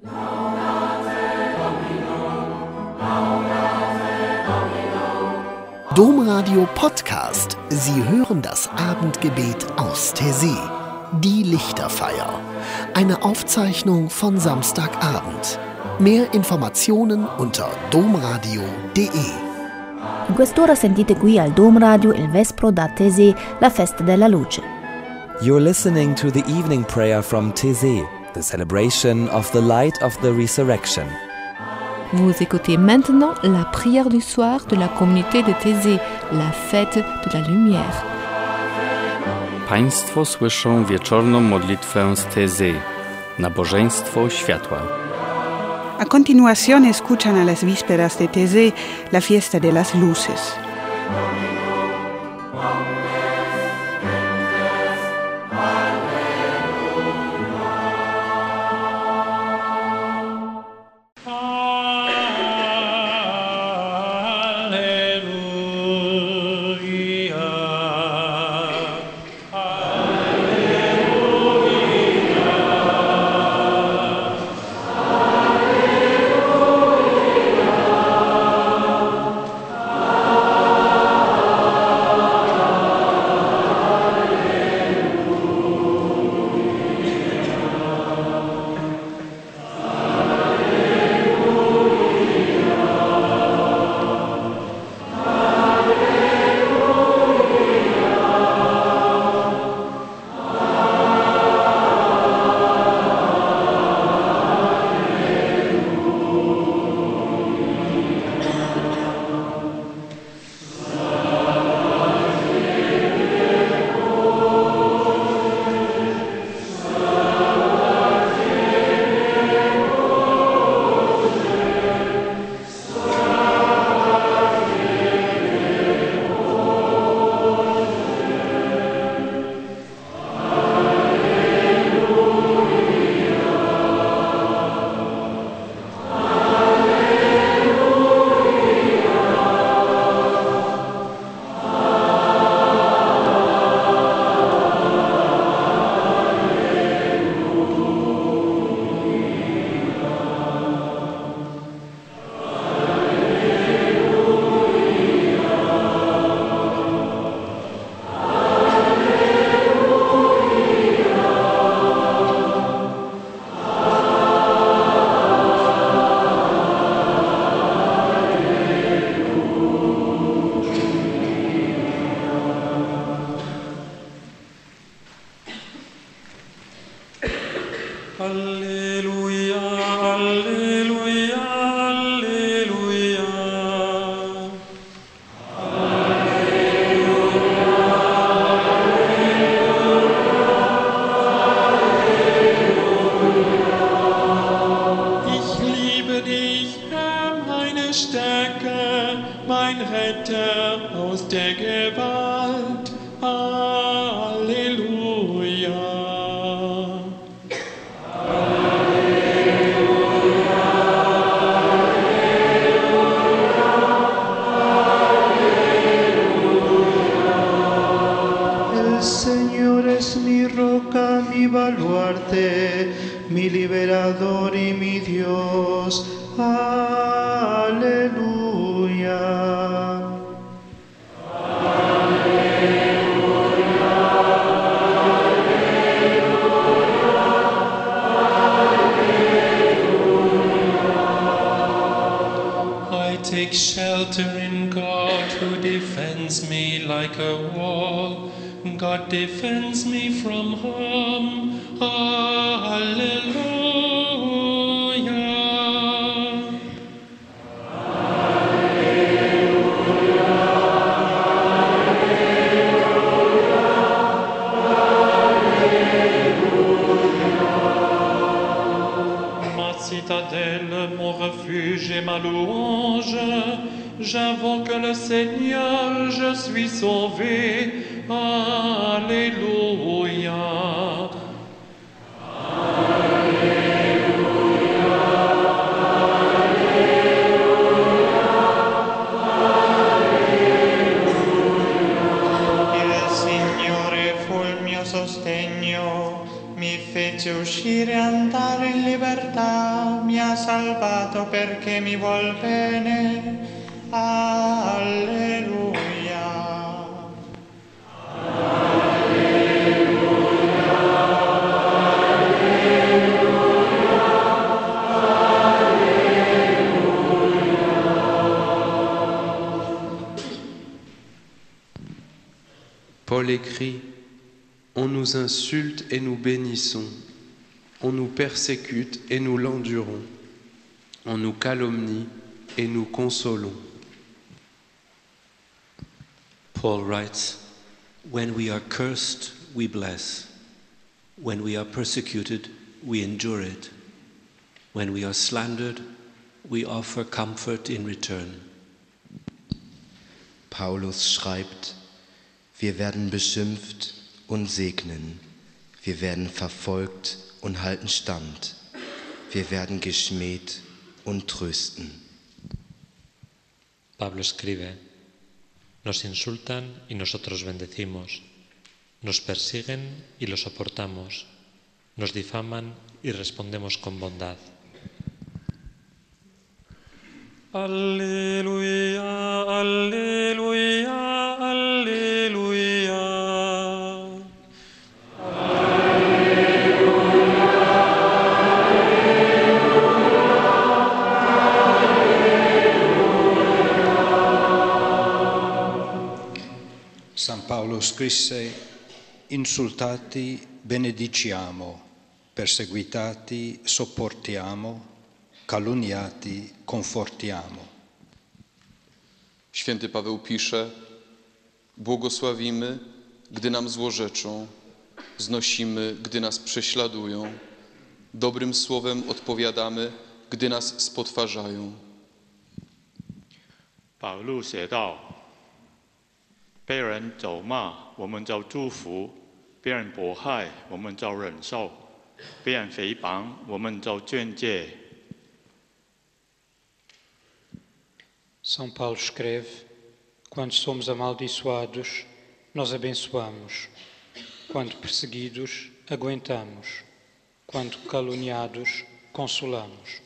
Domradio Podcast. Sie hören das Abendgebet aus Taizé. Die Lichterfeier. Eine Aufzeichnung von Samstagabend. Mehr Informationen unter domradio.de. In quest'ora sentite qui al Dom Radio il Vespro da Taizé, la festa della luce. You're listening to the evening prayer from Taizé, the celebration of the light of the resurrection. Vous écoutez maintenant la prière du soir de la communauté de Taizé, la fête de la lumière. Państwo słyszą wieczorną modlitwę z Taizé, nabożeństwo światła. A continuación escuchan a las vísperas de Taizé la fiesta de las luces. Alleluia, alleluia, alleluia. Ich liebe dich, Herr, meine Stärke, mein Retter aus der Gewalt. Halleluja. Mi baluarte, mi liberador y mi Dios. Aleluya. I take shelter in God who defends me like a wall. God defends me from harm. Hallelujah. Ma citadelle, mon refuge et ma louange, j'invoque le Seigneur, je suis sauvé. Alléluia. Il Signore fu il mio sostegno, mi fece uscire e andare in libertà. salvato perché mi vuol bene. Alleluia. Paul écrit, on nous insulte et nous bénissons, on nous persécute et nous l'endurons, on nous calomnie et nous consolons. Paul writes, when we are cursed, we bless. When we are persecuted, we endure it. When we are slandered, we offer comfort in return. Paulus schreibt, wir werden beschimpft und segnen. Wir werden verfolgt und halten stand. Wir werden geschmäht und trösten. Pablo escribe, nos insultan y nosotros bendecimos. Nos persiguen y lo soportamos. Nos difaman y respondemos con bondad. Alleluia, alleluia, alleluia. San Paolo scrisse, insultati benediciamo, perseguitati sopportiamo, kaluniati konfortiamo. Święty Paweł pisze, błogosławimy, gdy nam złorzeczą, znosimy, gdy nas prześladują, dobrym słowem odpowiadamy, gdy nas spotwarzają. 保祿写道，被人咒骂，我们就祝福；被人迫害，我们就忍受；被人诽谤，我们就劝诫。 São Paulo escreve, quando somos amaldiçoados, nós abençoamos. Quando perseguidos, aguentamos. Quando caluniados, consolamos.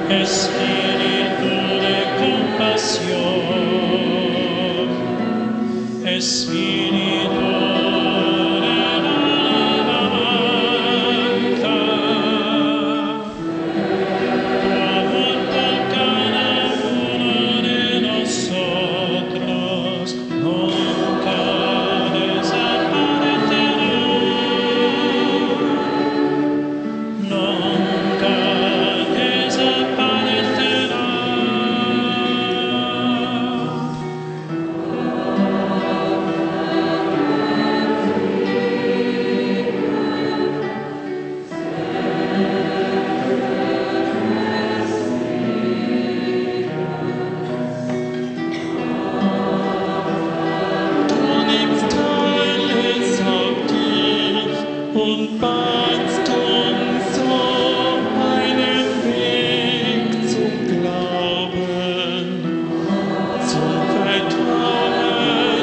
Espíritu de compasión, Espíritu de alabanza, tu amor por cada uno de nosotros nunca desaparecerá, nunca desaparecerá. Du nimmst alles auf dich und bahnst uns so einen Weg zum Glauben, zum Vertrauen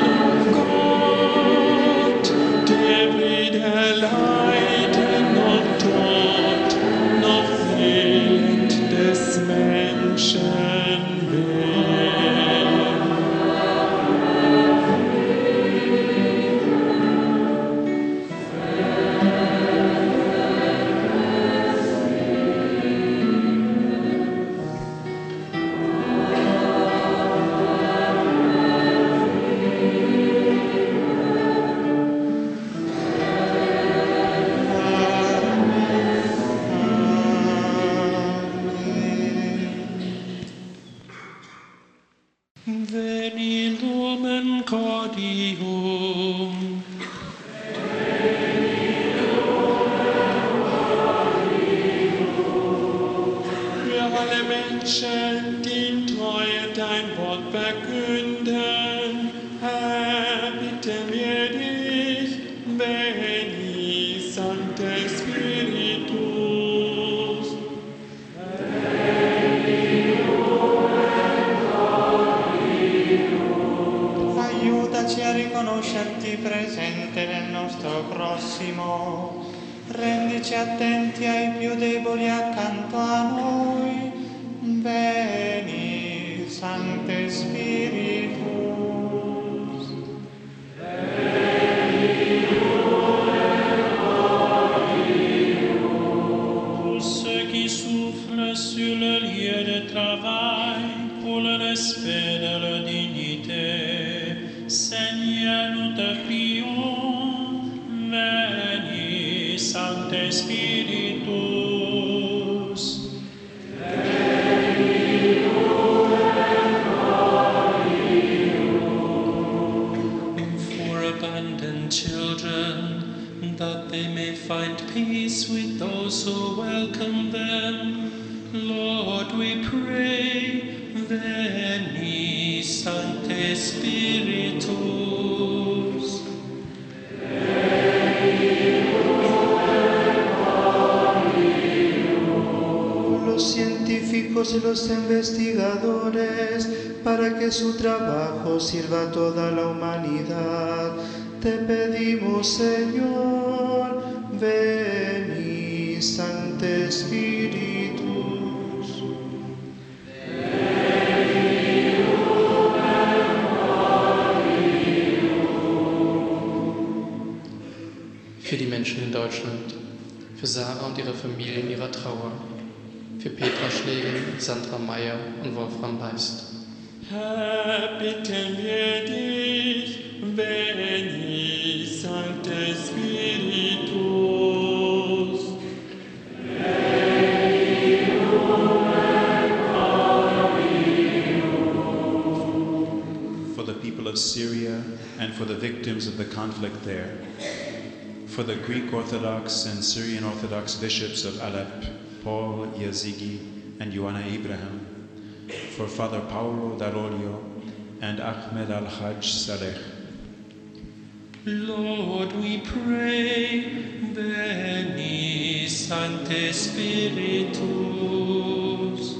Gott, der weder Leiden noch Tod noch Welt des Menschen will. Veni lumen cordium. Für alle Menschen, die in Treue dein Wort verkünden, erbitten wir dich, Veni Sancte Spiritus. Aiutaci a riconoscerti presente nel nostro prossimo, rendici attenti ai più deboli accanto a noi. Veni, Sancte Spiritus. Pour ceux qui souffrent sur le lieu de travail, pour le respect de leur dignité, Seigneur, nous te prions, Veni Sancte Spiritus. For abandoned children, that they may find peace with those who welcome them, Lord, we pray, Veni Sancte Spiritus. Los científicos y los investigadores, para que su trabajo sirva a toda la humanidad, te pedimos, Señor, Veni Sancte Spiritus. Für die Menschen in Deutschland, für Sarah und ihre Familie in ihrer Trauer, für Petra Schlegel, Sandra Meyer und Wolfram Beist. Erbitten wir dich, Veni Sancte Spiritus. For the people of Syria and for the victims of the conflict there, for the Greek Orthodox and Syrian Orthodox bishops of Aleppo, Paul Yazigi and Ioana Ibrahim, for Father Paulo Daroglio and Ahmed Al-Hajj Saleh. Lord, we pray, Veni Sancte Spiritus.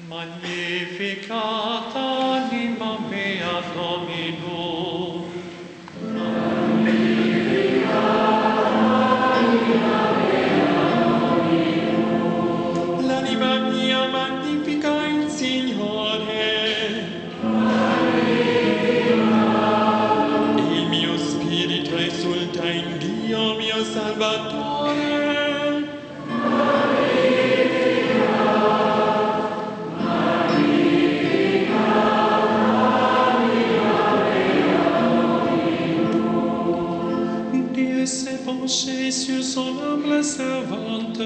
Magnificat anima mea Dominum. L'anima mia magnifica il Signore. Il mio spirito esulta in Dio mio Salvatore. Dieu s'est penché sur son humble servante.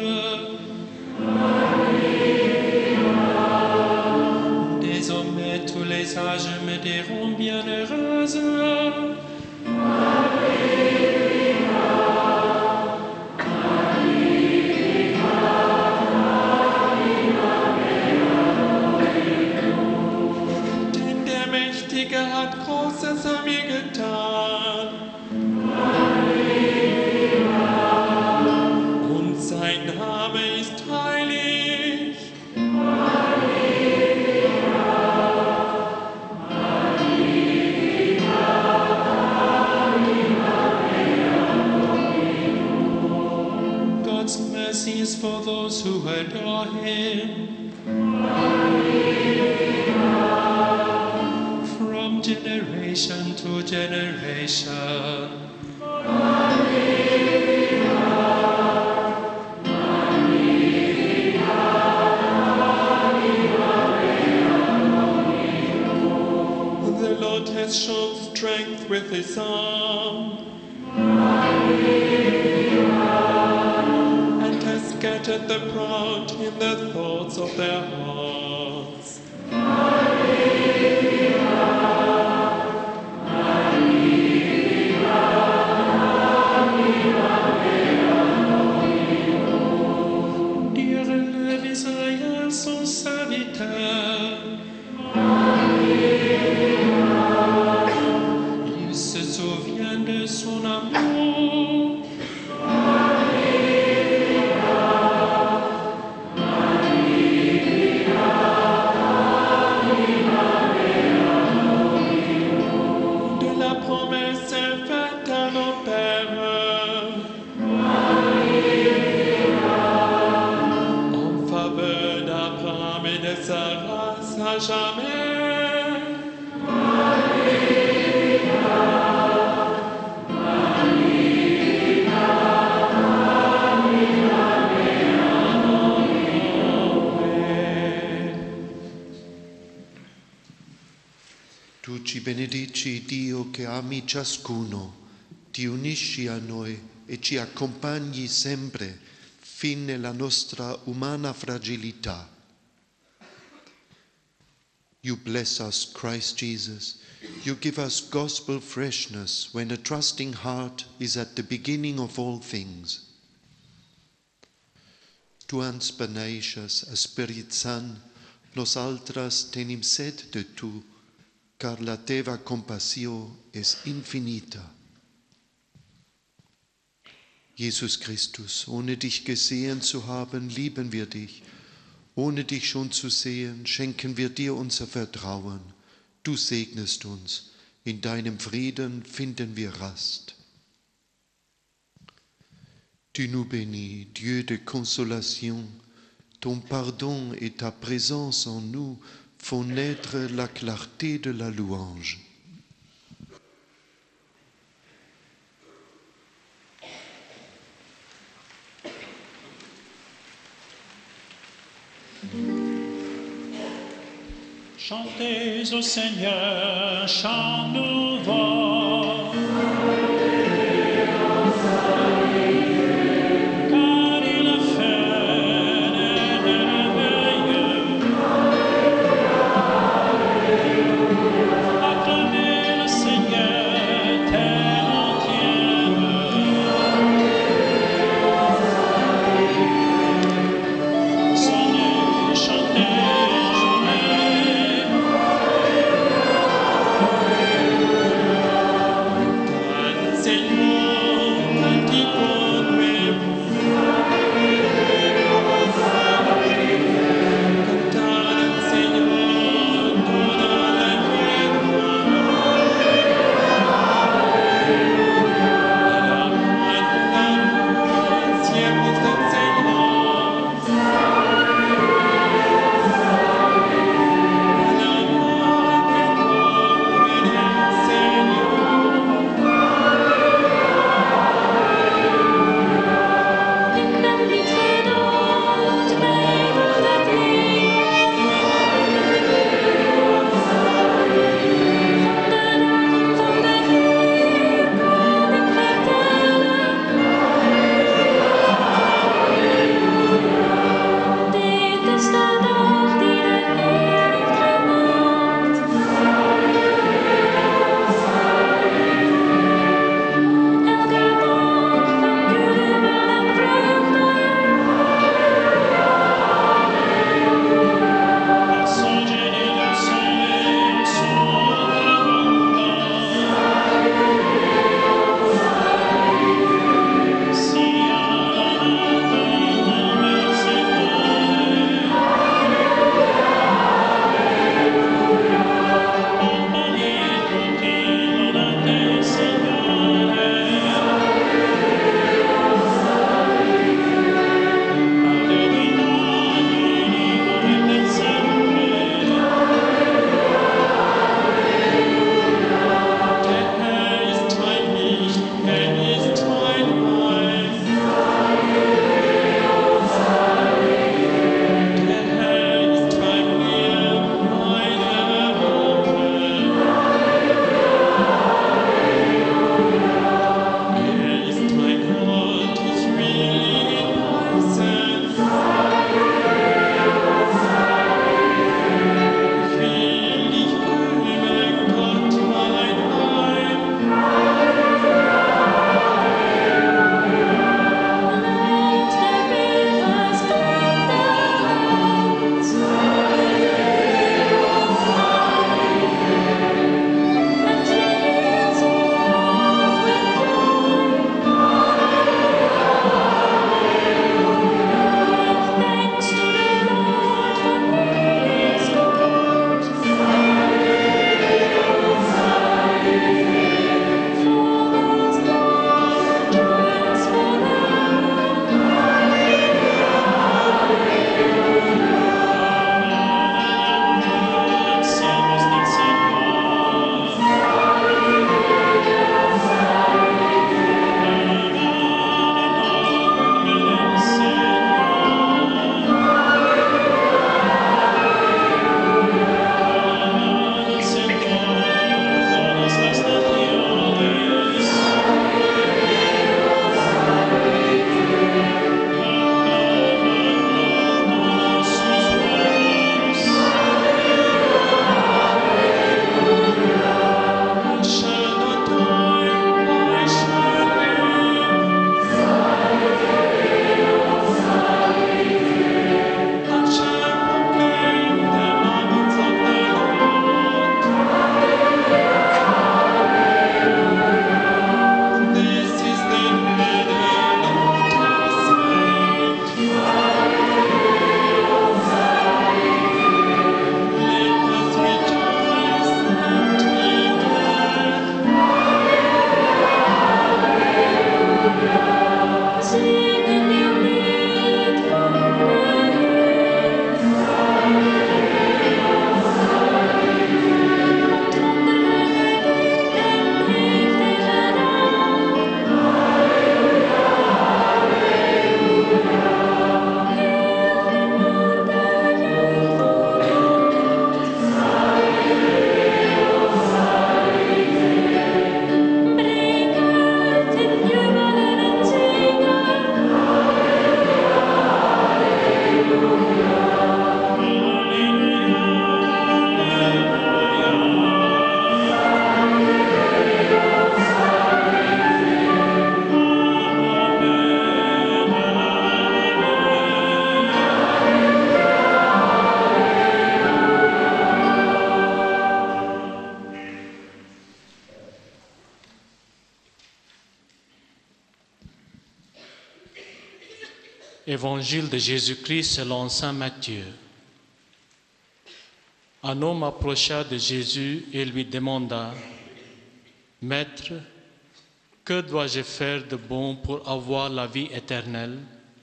Désormais tous les âges me diront bienheureuse. Denn der Mächtige hat Großes an mir getan. Und sein Name ist heilig. God's mercy is for those who adore Him. From generation to generation. The Lord has shown strength with His arm. And has scattered the proud in the thoughts of their hearts. Dieu relève Israël, son serviteur. Il se souvient de son amour. De la promesse faite à nos pères. En faveur d'Abraham et de sa race à jamais. Tu ci benedici, Dio, che ami ciascuno, ti unisci a noi e ci accompagni sempre fin nella nostra umana fragilità. You bless us, Christ Jesus. You give us gospel freshness when a trusting heart is at the beginning of all things. Tu ans beneixes, Spirit Sant, nosaltres tenim sed de tu, car la teva compassio es infinita. Jesus Christus, ohne dich gesehen zu haben, lieben wir dich. Ohne dich schon zu sehen, schenken wir dir unser Vertrauen. Du segnest uns. In deinem Frieden finden wir Rast. Tu nous bénis, Dieu de consolation. Ton pardon et ta présence en nous font naître la clarté de la louange. Chantez au Seigneur, chant nouveau. Car il a fait des merveilles. Acclamez le Seigneur, terre entière. Sonnez, chantez. Évangile de Jésus-Christ selon saint Matthieu. Un homme approcha de Jésus et lui demanda, « Maître, que dois-je faire de bon pour avoir la vie éternelle ?»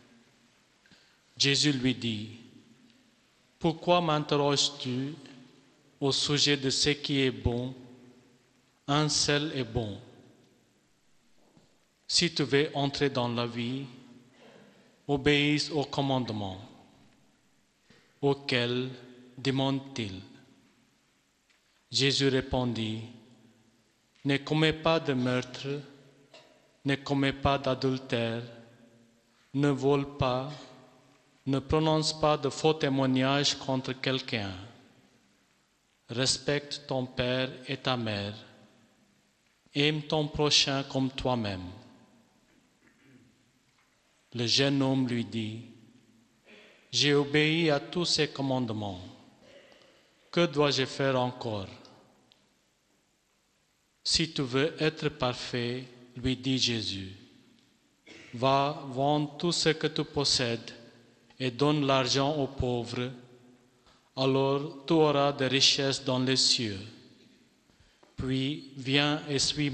Jésus lui dit, « Pourquoi m'interroges-tu au sujet de ce qui est bon? Un seul est bon. Si tu veux entrer dans la vie, obéis aux commandements. Auxquels demande-t-il? » Jésus répondit, « Ne commets pas de meurtre, ne commets pas d'adultère, ne vole pas, ne prononce pas de faux témoignages contre quelqu'un. Respecte ton père et ta mère. Aime ton prochain comme toi-même. » Le jeune homme lui dit, « J'ai obéi à tous ces commandements. Que dois-je faire encore? » « Si tu veux être parfait, lui dit Jésus, va, vends tout ce que tu possèdes et donne l'argent aux pauvres, alors tu auras des richesses dans les cieux. Puis viens et suis-moi. »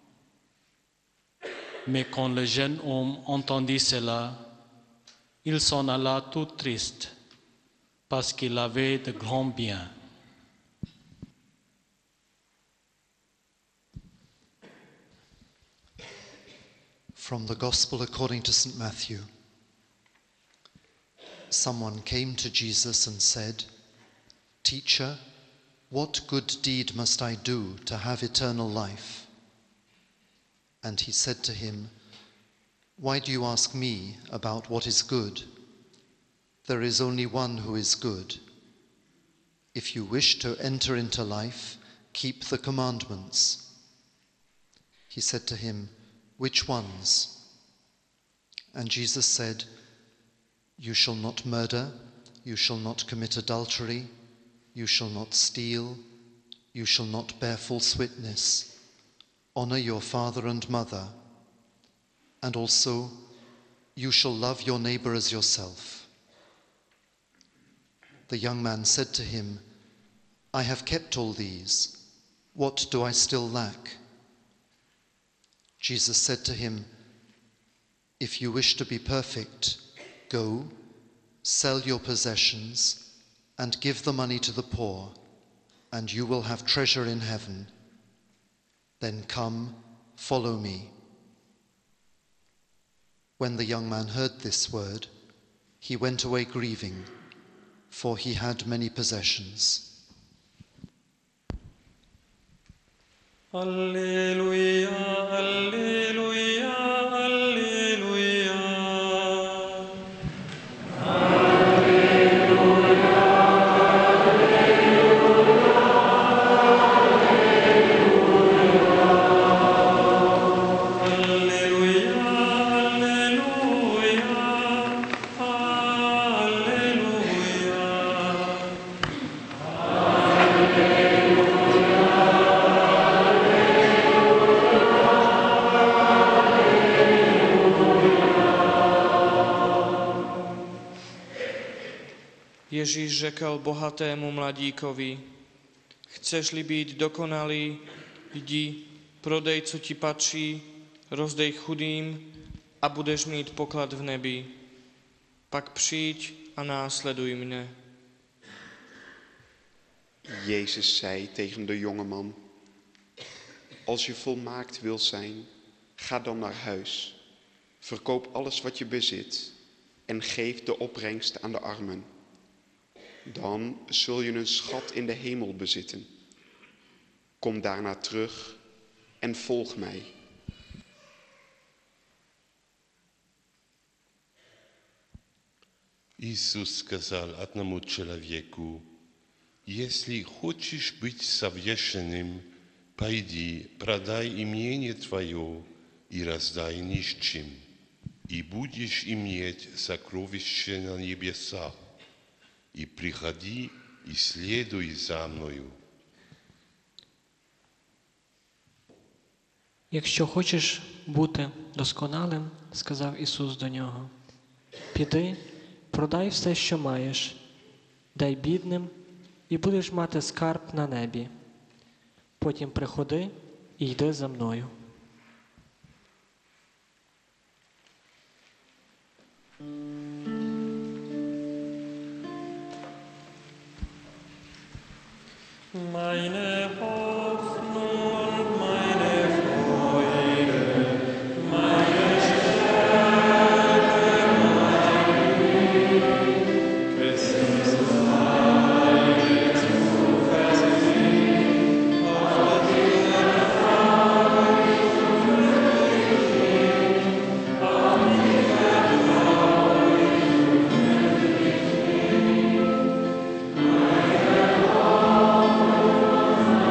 Mais quand le jeune homme entendit cela, il s'en alla tout triste, parce qu'il avait de grands biens. From the Gospel according to St. Matthew. Someone came to Jesus and said, "Teacher, what good deed must I do to have eternal life?" And he said to him, "Why do you ask me about what is good? There is only one who is good. If you wish to enter into life, keep the commandments." He said to him, "Which ones?" And Jesus said, "You shall not murder, you shall not commit adultery, you shall not steal, you shall not bear false witness, honor your father and mother, and also you shall love your neighbor as yourself." The young man said to him, "I have kept all these. What do I still lack?" Jesus said to him, "If you wish to be perfect, go, sell your possessions, and give the money to the poor, and you will have treasure in heaven. Then come, follow me." When the young man heard this word, he went away grieving, for he had many possessions. Alleluia, alleluia, alleluia. Ježíš řekl bohatému mladíkovi, chceš-li být dokonalý, jdi, prodej, co ti patří, rozdej chudým a budeš mít poklad v nebi. Pak přijď a následuj mne. Jezus zei tegen de jongeman, als je volmaakt wilt zijn, ga dan naar huis. Verkoop alles wat je bezit en geef de opbrengst aan de armen. Dan zul je een schat in de hemel bezitten. Kom daarna terug en volg mij. Иисус сказал одному человеку: «Если хочешь быть совершенным, пойди, продай имение твое и раздай нищим, и будешь иметь сокровища на небесах. І приходи, і слідуй за мною». Якщо хочеш бути досконалим, сказав Ісус до нього, Піди, продай все, що маєш, дай бідним, і будеш мати скарб на небі. Потім приходи і йди за мною. Meine Hoffnung und meine Freude, meine Stärke, mein Glück, Christus meine Zuversicht, auf dir auf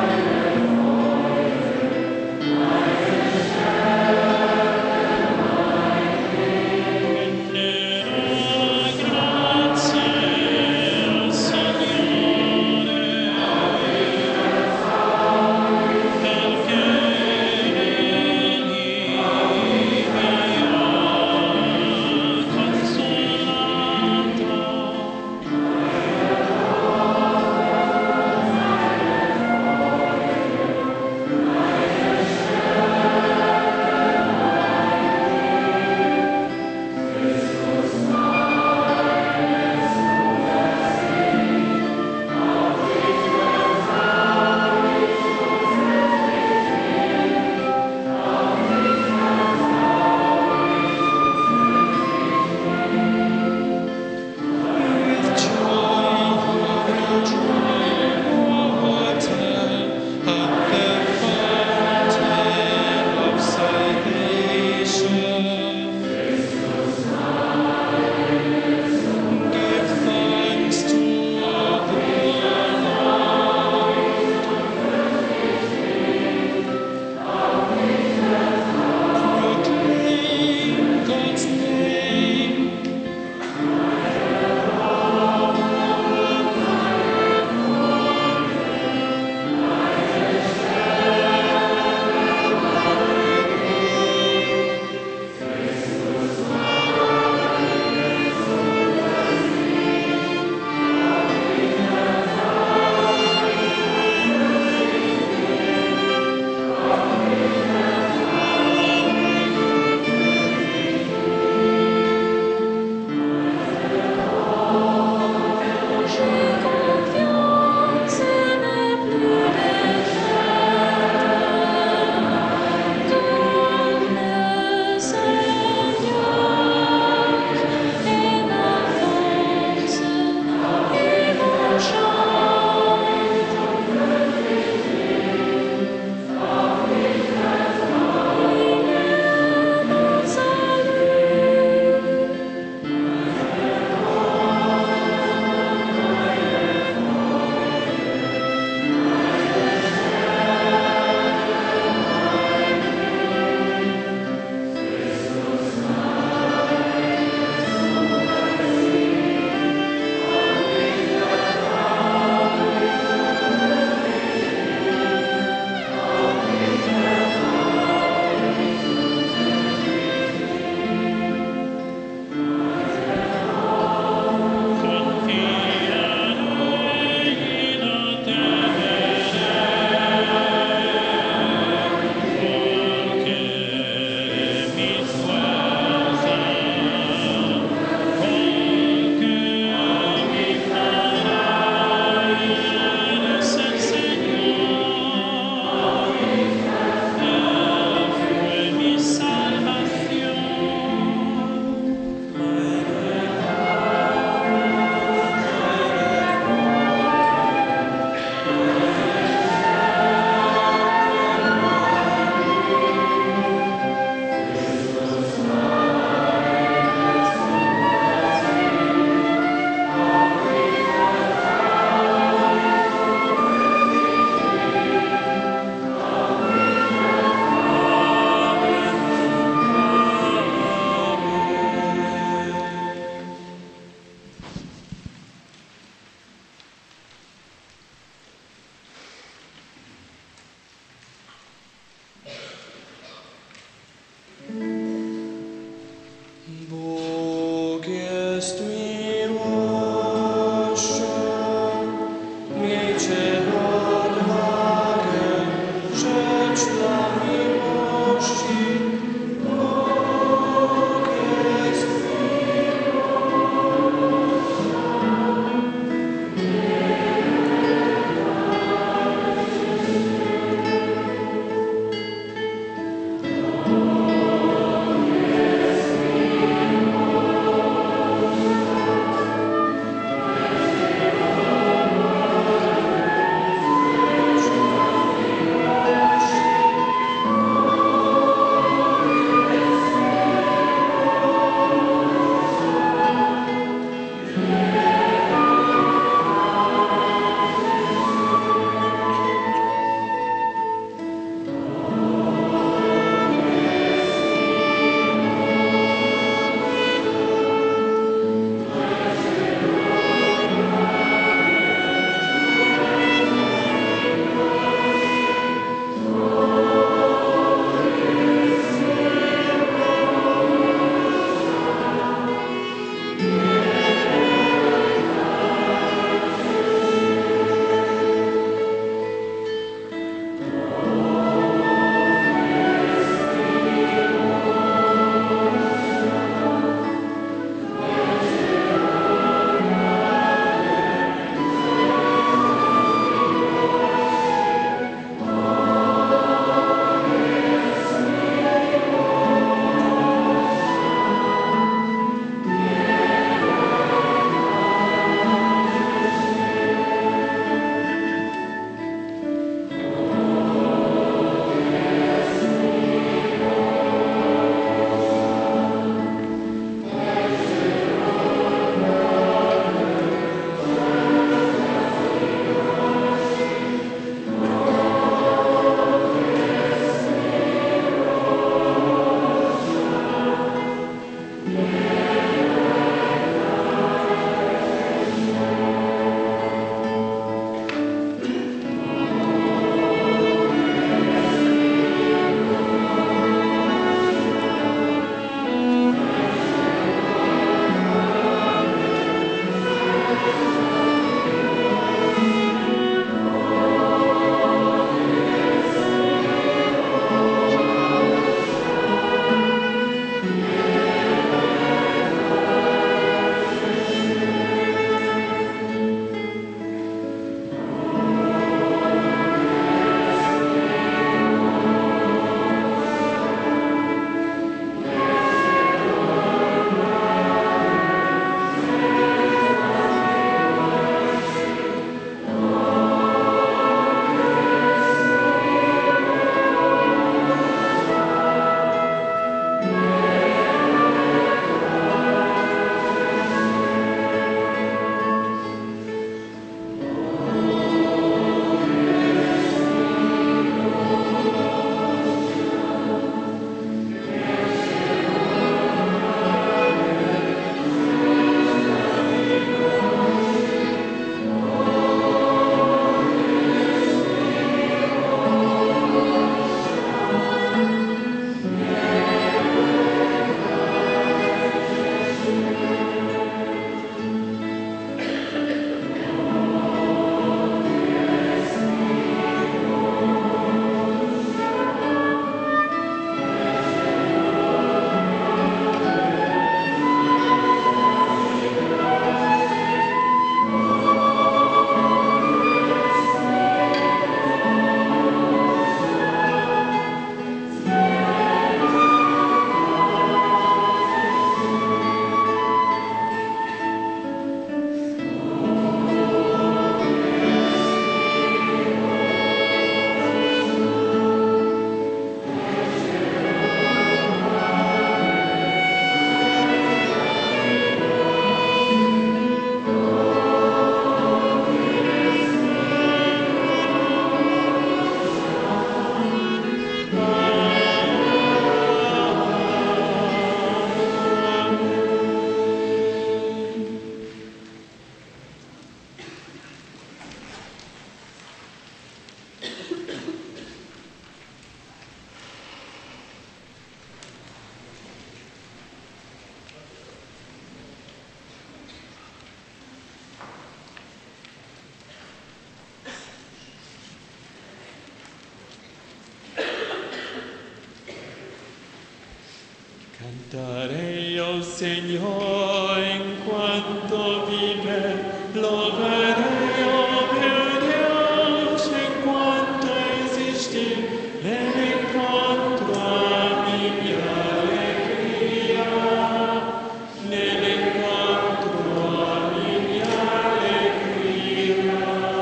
Cantaré al Señor en cuanto vive, lo veré, oh mi Dios, en cuanto existe, le encuentro a mi alegría, le encuentro a mi alegría.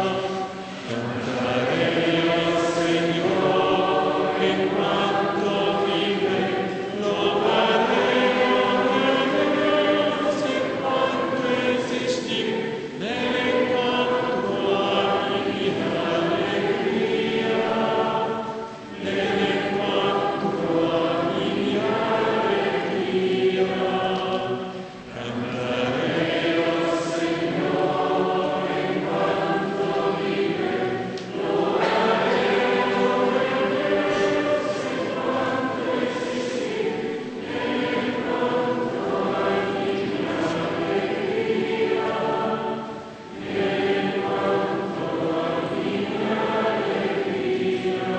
Cantaré al Señor en cuanto vive, lo veré, oh mi Dios, en cuanto existe, le encuentro a mi alegría, le encuentro a mi alegría. Cantaré al Señor en cuanto vive, lo veré, oh mi Dios, en cuanto existe, le encuentro a mi alegría, le encuentro a mi alegría.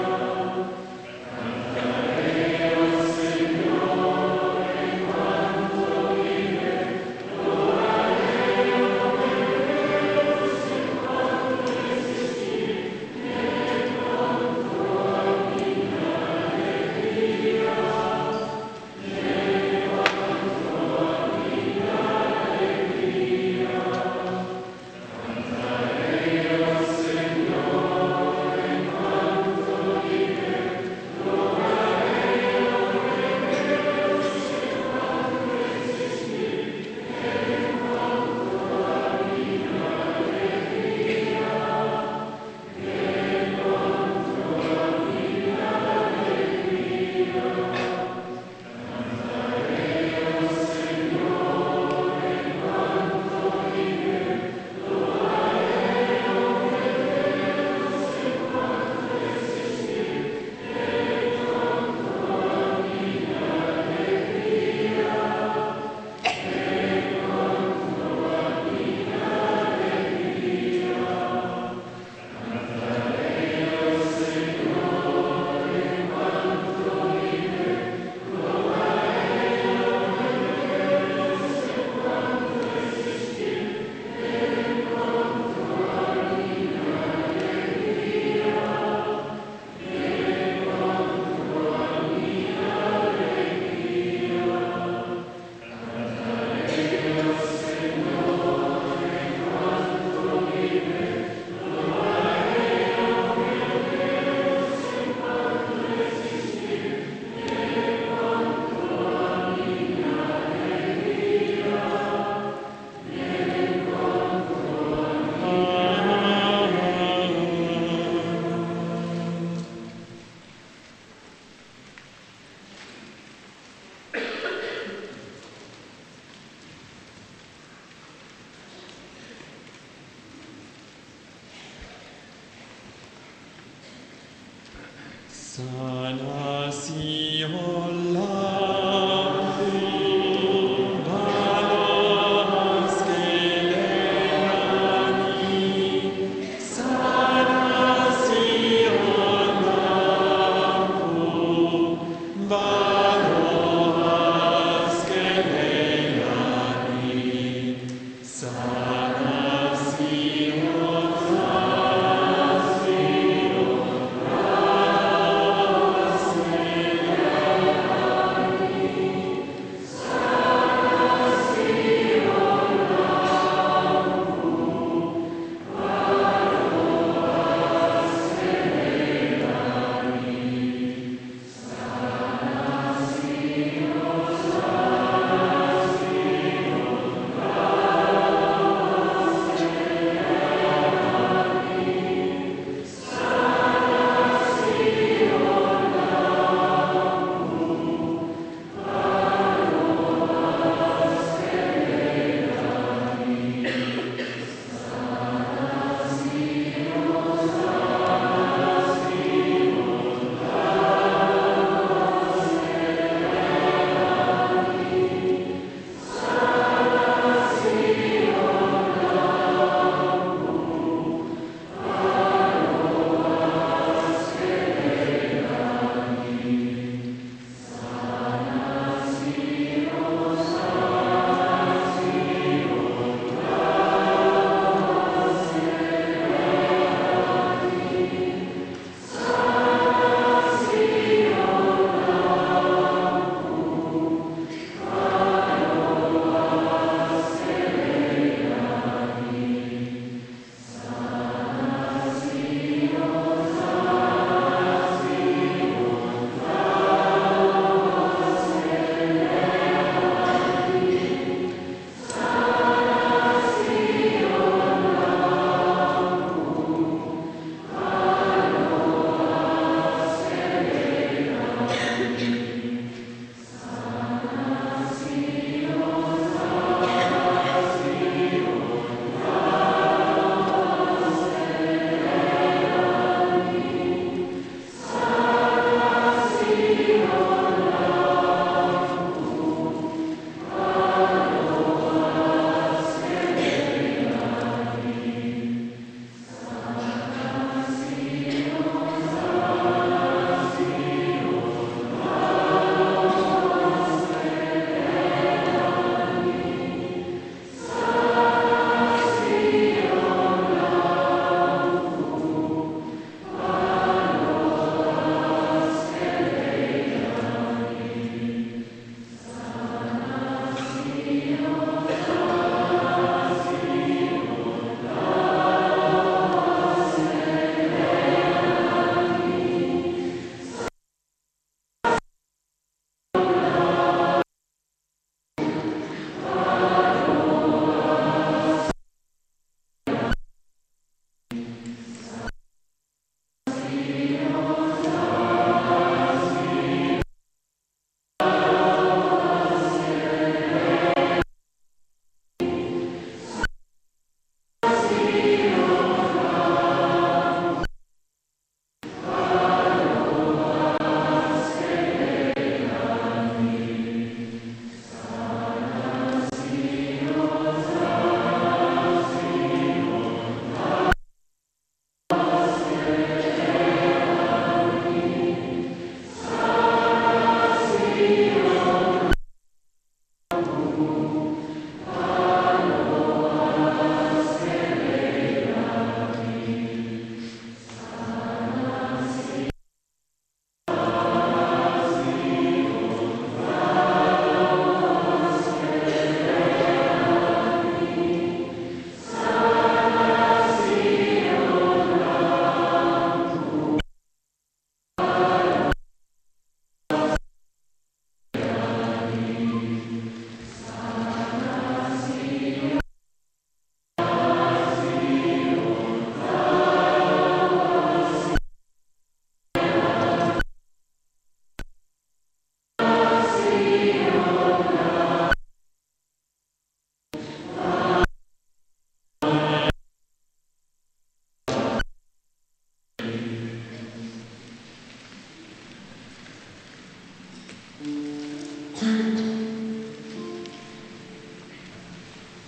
Cantaré al Señor en cuanto vive, lo veré, oh mi Dios, en cuanto existe, le encuentro a mi alegría, le encuentro a mi alegría. Cantaré al Señor en cuanto vive, lo veré, oh mi Dios, en cuanto existe, le encuentro a mi alegría, le encuentro a mi alegría. Cantaré al Señor en cuanto vive, lo veré, oh mi Dios, en cuanto existe, le encuentro a mi alegría, le encuentro a mi alegría. Cantaré al Señor en cuanto vive, lo veré, oh mi Dios, en cuanto existe, le encuentro a mi alegría, le encuentro a mi alegría. Cantaré al Señor en cuanto vive, lo veré, oh mi Dios, en cuanto existe, le encuentro a mi alegría, le encuentro a mi Sanación la balos que leani, sanación la balos que leani, sanación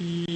Kyrie